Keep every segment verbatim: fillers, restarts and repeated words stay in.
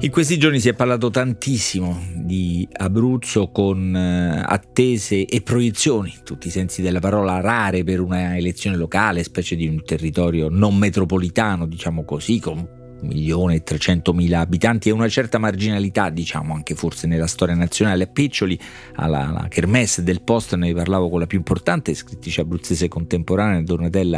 In questi giorni si è parlato tantissimo di Abruzzo con attese e proiezioni, tutti i sensi della parola, rare per una elezione locale, specie di un territorio non metropolitano, diciamo così, con un milione e trecentomila abitanti e una certa marginalità, diciamo, anche forse nella storia nazionale. A Piccioli, alla, alla Kermesse del Post, ne parlavo con la più importante scrittrice abruzzese contemporanea, Donatella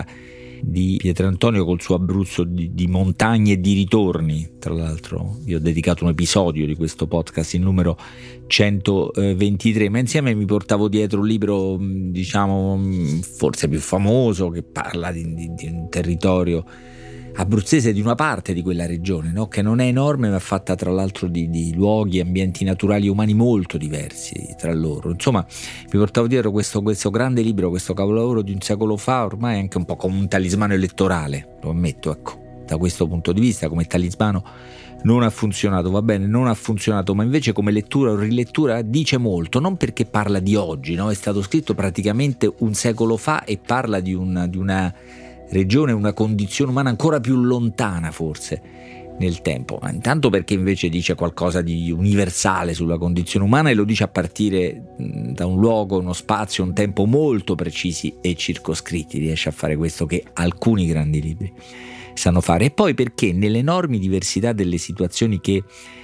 di Pietrantonio, col suo Abruzzo di, di montagne e di ritorni. Tra l'altro vi ho dedicato un episodio di questo podcast, il numero centoventitré, ma insieme mi portavo dietro un libro, diciamo, forse più famoso, che parla di, di, di un territorio abruzzese, di una parte di quella regione, no? Che non è enorme, ma fatta tra l'altro di, di luoghi, ambienti naturali e umani molto diversi tra loro. Insomma, mi portavo dietro questo, questo grande libro, questo capolavoro di un secolo fa, ormai anche un po' come un talismano elettorale, lo ammetto, ecco, da questo punto di vista come talismano non ha funzionato, va bene, non ha funzionato, ma invece come lettura o rilettura dice molto, non perché parla di oggi, no? È stato scritto praticamente un secolo fa e parla di una, di una regione, una condizione umana ancora più lontana forse nel tempo, ma intanto perché invece dice qualcosa di universale sulla condizione umana e lo dice a partire da un luogo, uno spazio, un tempo molto precisi e circoscritti. Riesce a fare questo che alcuni grandi libri sanno fare. E poi perché nelle enormi diversità delle situazioni che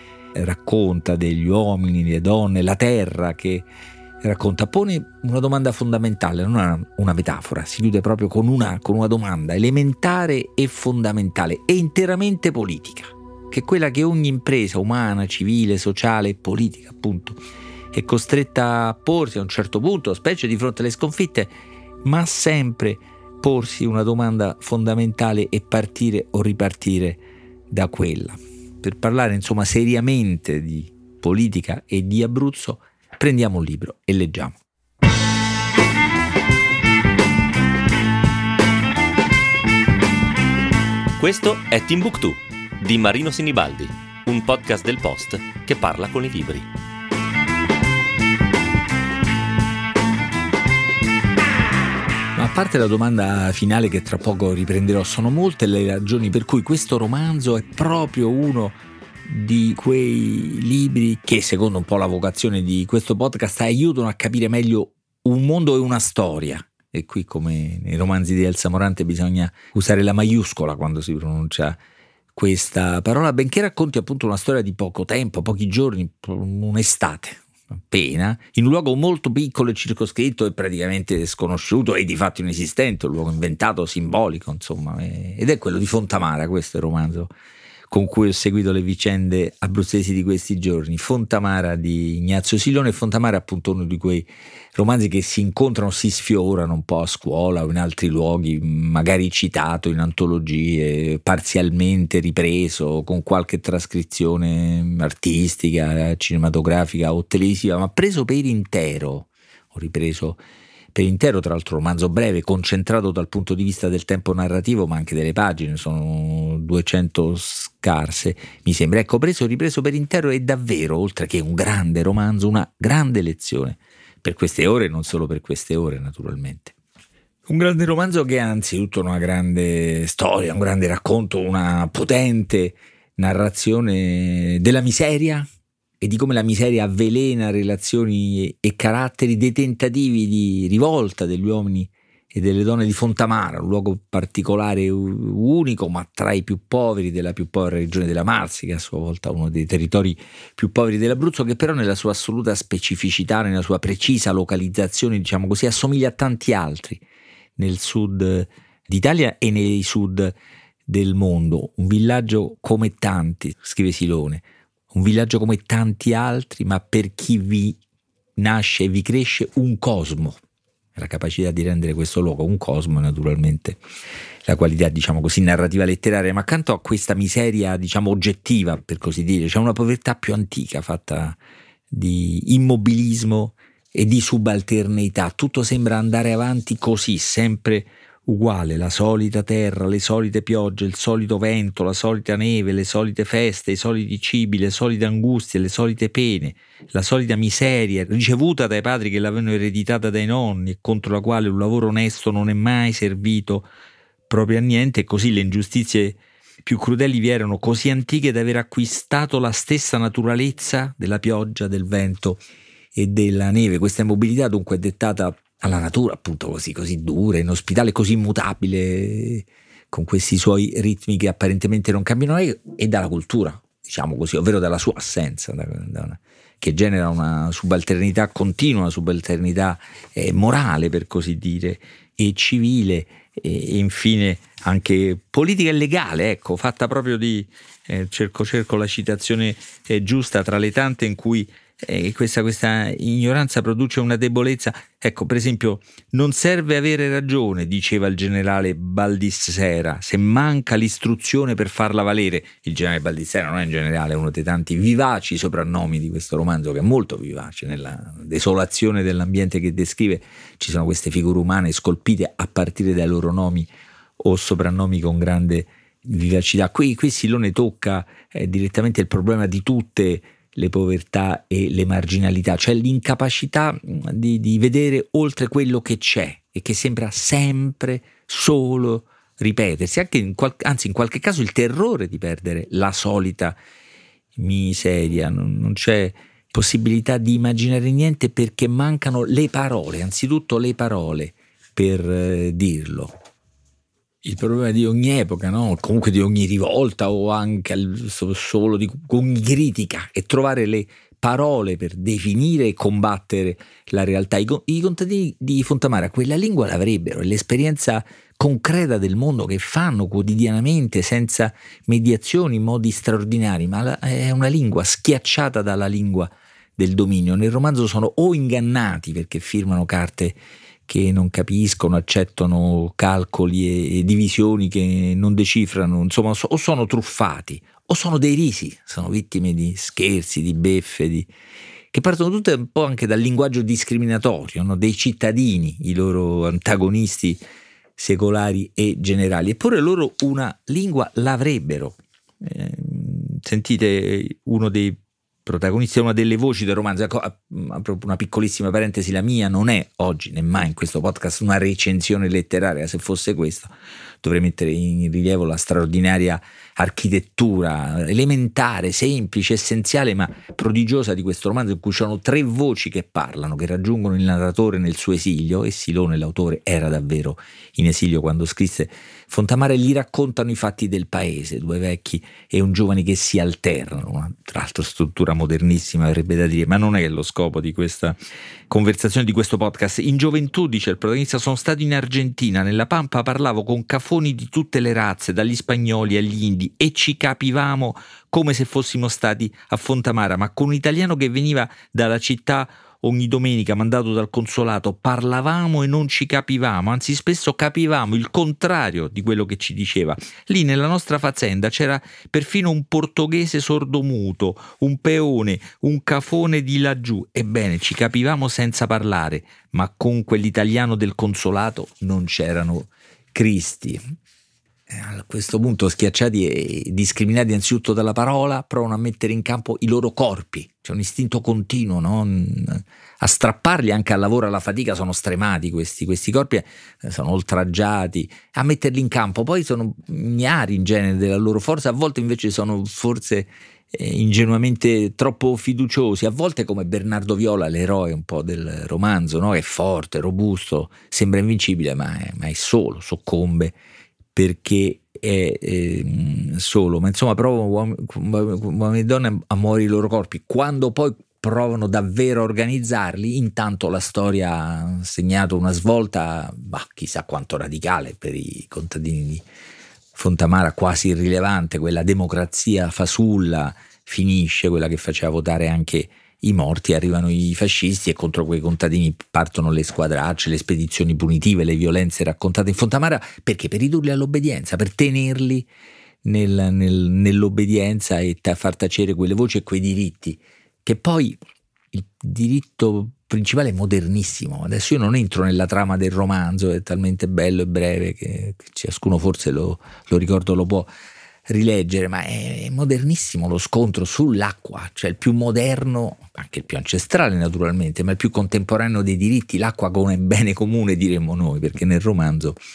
racconta, degli uomini, le donne, la terra che racconta, pone una domanda fondamentale, non una, una metafora, si chiude proprio con una, con una domanda elementare e fondamentale e interamente politica, che è quella che ogni impresa umana, civile, sociale e politica, appunto, è costretta a porsi a un certo punto, specie di fronte alle sconfitte, ma sempre porsi una domanda fondamentale e partire o ripartire da quella. Per parlare, insomma, seriamente di politica e di Abruzzo, prendiamo un libro e leggiamo. Questo è Timbuktu di Marino Sinibaldi, un podcast del Post che parla con i libri. Ma a parte la domanda finale che tra poco riprenderò, sono molte le ragioni per cui questo romanzo è proprio uno di quei libri che, secondo un po' la vocazione di questo podcast, aiutano a capire meglio un mondo e una storia. E qui, come nei romanzi di Elsa Morante, bisogna usare la maiuscola quando si pronuncia questa parola, benché racconti appunto una storia di poco tempo, pochi giorni, un'estate appena, in un luogo molto piccolo e circoscritto e praticamente sconosciuto e di fatto inesistente, un luogo inventato, simbolico, insomma, ed è quello di Fontamara. Questo è il romanzo con cui ho seguito le vicende abruzzesi di questi giorni. Fontamara di Ignazio Silone. Fontamara è appunto uno di quei romanzi che si incontrano, si sfiorano un po' a scuola o in altri luoghi, magari citato in antologie, parzialmente ripreso, con qualche trascrizione artistica, cinematografica o televisiva, ma preso per intero, ho ripreso per intero, tra l'altro romanzo breve, concentrato dal punto di vista del tempo narrativo, ma anche delle pagine, sono duecento scarse, mi sembra. Ecco, preso, ripreso per intero, è davvero, oltre che un grande romanzo, una grande lezione per queste ore, non solo per queste ore naturalmente. Un grande romanzo che ha anzitutto una grande storia, un grande racconto, una potente narrazione della miseria e di come la miseria avvelena relazioni e caratteri, dei tentativi di rivolta degli uomini e delle donne di Fontamara, un luogo particolare, unico, ma tra i più poveri della più povera regione della Marsica, a sua volta uno dei territori più poveri dell'Abruzzo, che però nella sua assoluta specificità, nella sua precisa localizzazione, diciamo così, assomiglia a tanti altri nel sud d'Italia e nei sud del mondo. Un villaggio come tanti, scrive Silone, un villaggio come tanti altri, ma per chi vi nasce e vi cresce un cosmo. La capacità di rendere questo luogo un cosmo, naturalmente la qualità, diciamo così, narrativa letteraria, ma accanto a questa miseria, diciamo, oggettiva, per così dire, c'è una povertà più antica, fatta di immobilismo e di subalternità. Tutto sembra andare avanti così, sempre uguale, la solita terra, le solite piogge, il solito vento, la solita neve, le solite feste, i soliti cibi, le solite angustie, le solite pene, la solita miseria ricevuta dai padri che l'avevano ereditata dai nonni e contro la quale un lavoro onesto non è mai servito proprio a niente, e così le ingiustizie più crudeli vi erano, così antiche da aver acquistato la stessa naturalezza della pioggia, del vento e della neve. Questa immobilità dunque è dettata alla natura, appunto così, così dura, inospitale, così immutabile, con questi suoi ritmi che apparentemente non cambiano, e dalla cultura, diciamo così, ovvero dalla sua assenza, da, da una, che genera una subalternità continua, una subalternità eh, morale, per così dire, e civile, e, e infine anche politica e legale, ecco, fatta proprio di, eh, cerco cerco la citazione eh, giusta tra le tante in cui eh, questa, questa ignoranza produce una debolezza. Ecco, per esempio, non serve avere ragione, diceva il generale Baldissera, se manca l'istruzione per farla valere. Il generale Baldissera non è in generale uno dei tanti vivaci soprannomi di questo romanzo, che è molto vivace. Nella desolazione dell'ambiente che descrive ci sono queste figure umane scolpite a partire dai loro nomi o soprannomi con grande vivacità. Qui, qui Silone tocca eh, direttamente il problema di tutte le povertà e le marginalità, cioè l'incapacità di, di vedere oltre quello che c'è e che sembra sempre solo ripetersi, anche in qual- anzi in qualche caso il terrore di perdere la solita miseria. Non, non c'è possibilità di immaginare niente perché mancano le parole, anzitutto le parole per eh, dirlo. Il problema di ogni epoca, no? Comunque di ogni rivolta o anche al, solo di ogni critica, è trovare le parole per definire e combattere la realtà. I, I contadini di Fontamara quella lingua l'avrebbero, è l'esperienza concreta del mondo che fanno quotidianamente senza mediazioni in modi straordinari, ma la, è una lingua schiacciata dalla lingua del dominio. Nel romanzo sono o ingannati perché firmano carte che non capiscono, accettano calcoli e, e divisioni che non decifrano, insomma, so, o sono truffati o sono derisi, sono vittime di scherzi, di beffe, di, che partono tutte un po' anche dal linguaggio discriminatorio, no? Dei cittadini, i loro antagonisti secolari e generali. Eppure loro una lingua l'avrebbero. Eh, sentite uno dei protagonisti, è una delle voci del romanzo. Ecco, una piccolissima parentesi, la mia non è oggi né mai in questo podcast una recensione letteraria. Se fosse questo dovrei mettere in rilievo la straordinaria architettura elementare, semplice, essenziale ma prodigiosa di questo romanzo, in cui ci sono tre voci che parlano, che raggiungono il narratore nel suo esilio, e Silone, l'autore, era davvero in esilio quando scrisse Fontamara, e gli raccontano i fatti del paese, due vecchi e un giovane che si alternano, una, tra l'altro struttura modernissima avrebbe da dire, ma non è lo scopo di questa conversazione, di questo podcast. In gioventù, dice il protagonista, sono stato in Argentina, nella Pampa parlavo con cafoni di tutte le razze, dagli spagnoli agli indi, e ci capivamo come se fossimo stati a Fontamara, ma con un italiano che veniva dalla città ogni domenica mandato dal consolato parlavamo e non ci capivamo, anzi spesso capivamo il contrario di quello che ci diceva. Lì nella nostra fazienda c'era perfino un portoghese sordomuto, un peone, un cafone di laggiù. Ebbene, ci capivamo senza parlare, ma con quell'italiano del consolato non c'erano cristi. A questo punto, schiacciati e discriminati anzitutto dalla parola, provano a mettere in campo i loro corpi. C'è un istinto continuo, no? A strapparli anche al lavoro, alla fatica. Sono stremati questi, questi corpi, sono oltraggiati, a metterli in campo. Poi sono ignari in genere della loro forza, a volte invece sono forse eh, ingenuamente troppo fiduciosi, a volte come Bernardo Viola, l'eroe un po' del romanzo, no? È forte, robusto, sembra invincibile, ma è, ma è solo, soccombe perché è eh, solo. Ma insomma, provano uomini e donne a muovere i loro corpi. Quando poi provano davvero a organizzarli, intanto la storia ha segnato una svolta, bah, chissà quanto radicale per i contadini di Fontamara, quasi irrilevante. Quella democrazia fasulla finisce, quella che faceva votare anche i morti. Arrivano i fascisti e contro quei contadini partono le squadracce, le spedizioni punitive, le violenze raccontate in Fontamara. Perché? Per ridurli all'obbedienza, per tenerli nel, nel, nell'obbedienza e ta- far tacere quelle voci e quei diritti, che poi il diritto principale è modernissimo. Adesso io non entro nella trama del romanzo, è talmente bello e breve che, che ciascuno forse lo, lo ricordo, lo può rileggere, ma è modernissimo lo scontro sull'acqua, cioè il più moderno, anche il più ancestrale naturalmente, ma il più contemporaneo dei diritti, l'acqua come bene comune, diremmo noi, perché nel romanzo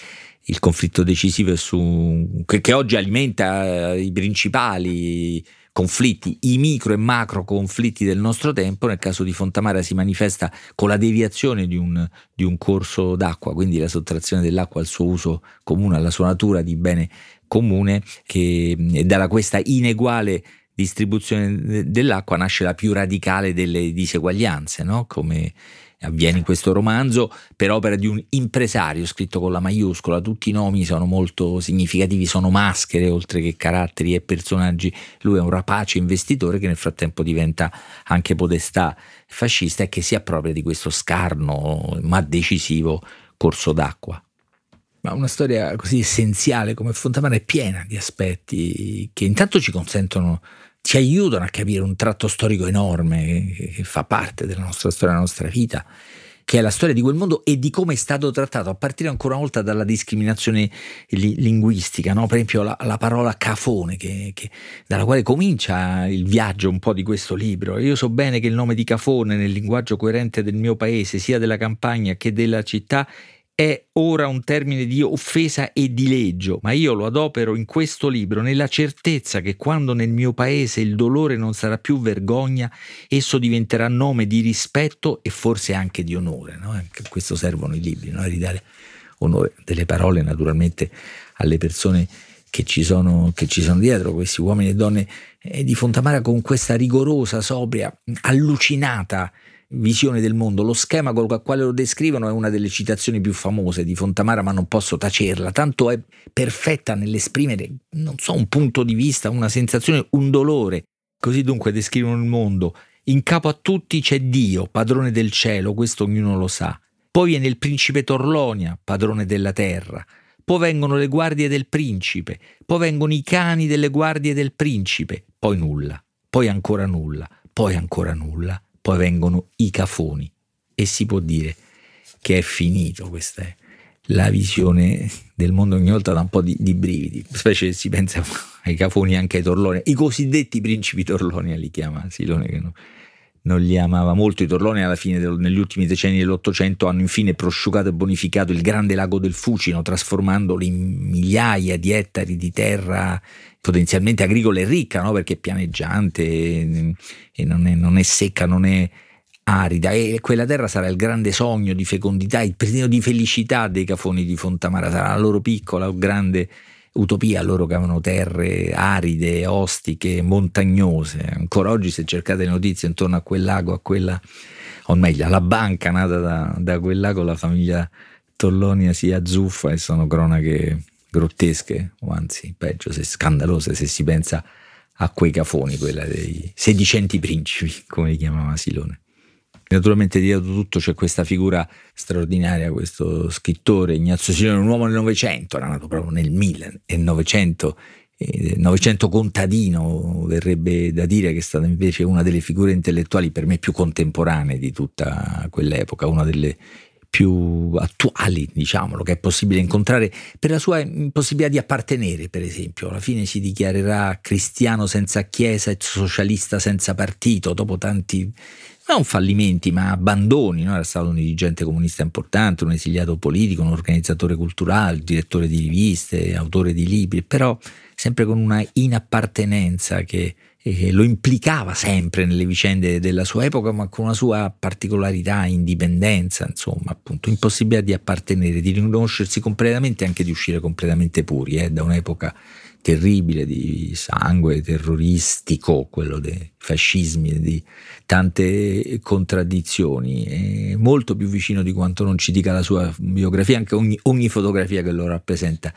il conflitto decisivo è su, che, che oggi alimenta i principali conflitti, i micro e macro conflitti del nostro tempo. Nel caso di Fontamara si manifesta con la deviazione di un, di un corso d'acqua, quindi la sottrazione dell'acqua al suo uso comune, alla sua natura di bene comune, che dalla questa ineguale distribuzione dell'acqua nasce la più radicale delle diseguaglianze, no? Come avviene in questo romanzo per opera di un impresario scritto con la maiuscola. Tutti i nomi sono molto significativi, sono maschere oltre che caratteri e personaggi. Lui è un rapace investitore che nel frattempo diventa anche podestà fascista e che si appropria di questo scarno ma decisivo corso d'acqua. Ma una storia così essenziale come Fontamara è piena di aspetti che intanto ci consentono, ci aiutano a capire un tratto storico enorme che, che fa parte della nostra storia, della nostra vita, che è la storia di quel mondo e di come è stato trattato, a partire ancora una volta dalla discriminazione li, linguistica, no? Per esempio la, la parola cafone, che, che, dalla quale comincia il viaggio un po' di questo libro. Io so bene che il nome di cafone nel linguaggio coerente del mio paese, sia della campagna che della città, è ora un termine di offesa e di dileggio, ma io lo adopero in questo libro nella certezza che quando nel mio paese il dolore non sarà più vergogna, esso diventerà nome di rispetto e forse anche di onore, no? Anche a questo servono i libri, no? Ridare onore delle parole naturalmente alle persone che ci sono, che ci sono dietro, questi uomini e donne eh, di Fontamara, con questa rigorosa, sobria, allucinata visione del mondo. Lo schema con il quale lo descrivono è una delle citazioni più famose di Fontamara, ma non posso tacerla, tanto è perfetta nell'esprimere, non so, un punto di vista, una sensazione, un dolore. Così dunque descrivono il mondo: in capo a tutti c'è Dio, padrone del cielo, questo ognuno lo sa. Poi viene il principe Torlonia, padrone della terra. Poi vengono le guardie del principe, poi vengono i cani delle guardie del principe, poi nulla, poi ancora nulla, poi ancora nulla. Poi vengono i cafoni e si può dire che è finito. Questa è la visione del mondo ogni volta da un po' di, di brividi, specie se si pensa ai cafoni e anche ai Torlonia, i cosiddetti principi Torlonia li chiama Silone, che no, non li amava molto. I Torlonia alla fine del, negli ultimi decenni dell'Ottocento hanno infine prosciugato e bonificato il grande lago del Fucino, trasformandolo in migliaia di ettari di terra potenzialmente agricola e ricca, no? Perché è pianeggiante e, e non, è, non è secca, non è arida, e quella terra sarà il grande sogno di fecondità, il presino di felicità dei cafoni di Fontamara, sarà la loro piccola o grande utopia, loro che avevano terre aride, ostiche, montagnose. Ancora oggi se cercate le notizie intorno a quel lago, a quella, o meglio alla banca nata da, da quel lago, la famiglia Torlonia si azzuffa e sono cronache grottesche, o anzi peggio, se scandalose, se si pensa a quei cafoni, quella dei sedicenti principi, come li chiamava Silone. Naturalmente dietro tutto c'è questa figura straordinaria, questo scrittore Ignazio Silone, un uomo del Novecento, era nato proprio nel millenovecento, eh, Novecento contadino, verrebbe da dire, che è stata invece una delle figure intellettuali per me più contemporanee di tutta quell'epoca, una delle più attuali, diciamolo, che è possibile incontrare, per la sua impossibilità di appartenere. Per esempio, alla fine si dichiarerà cristiano senza chiesa e socialista senza partito, dopo tanti, non fallimenti, ma abbandoni, no? Era stato un dirigente comunista importante, un esiliato politico, un organizzatore culturale, direttore di riviste, autore di libri, però sempre con una inappartenenza che che lo implicava sempre nelle vicende della sua epoca, ma con una sua particolarità, indipendenza, insomma, appunto, impossibilità di appartenere, di riconoscersi completamente e anche di uscire completamente puri eh, da un'epoca terribile di sangue terroristico, quello dei fascismi e di tante contraddizioni, è molto più vicino di quanto non ci dica la sua biografia, anche ogni, ogni fotografia che lo rappresenta.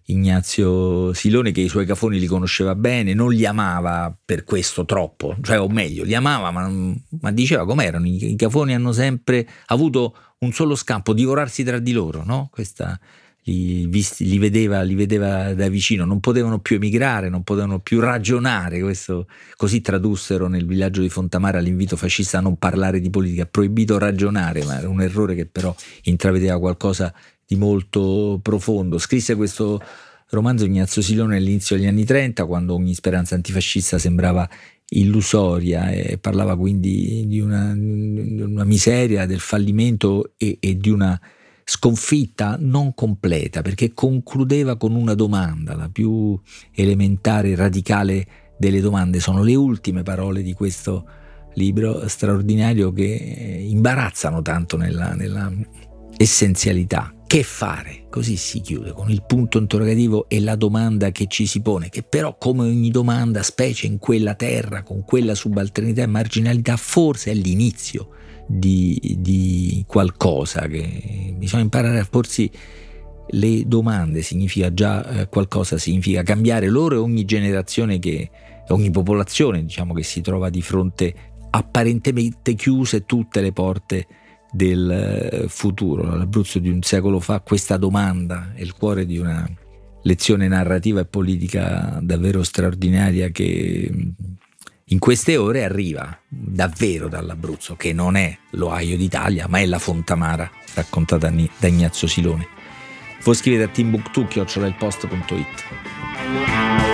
Ignazio Silone, che i suoi cafoni li conosceva bene, non li amava per questo troppo, cioè, o meglio, li amava, ma, ma diceva com'erano. I, i cafoni hanno sempre avuto un solo scampo: divorarsi tra di loro, no? Questa li, visti, li, vedeva, li vedeva da vicino, non potevano più emigrare, non potevano più ragionare. Questo, così tradussero nel villaggio di Fontamara l'invito fascista a non parlare di politica, proibito ragionare, ma era un errore che però intravedeva qualcosa di molto profondo. Scrisse questo romanzo Ignazio Silone all'inizio degli anni trenta, quando ogni speranza antifascista sembrava illusoria, e parlava quindi di una, di una miseria, del fallimento e, e di una sconfitta non completa, perché concludeva con una domanda, la più elementare e radicale delle domande. Sono le ultime parole di questo libro straordinario che imbarazzano tanto nella, nella essenzialità. Che fare? Così si chiude, con il punto interrogativo e la domanda che ci si pone, che però, come ogni domanda, specie in quella terra, con quella subalternità e marginalità, forse è l'inizio di, di qualcosa, che bisogna imparare a porsi le domande. Significa già eh, qualcosa, significa cambiare loro, e ogni generazione, che ogni popolazione, diciamo, che si trova di fronte apparentemente chiuse tutte le porte del futuro. L'Abruzzo di un secolo fa, questa domanda è il cuore di una lezione narrativa e politica davvero straordinaria, che in queste ore arriva davvero dall'Abruzzo, che non è l'Ohio d'Italia, ma è la Fontamara, raccontata da Ignazio Silone. Voi scrivete a timbuktu chiocciola il post punto it.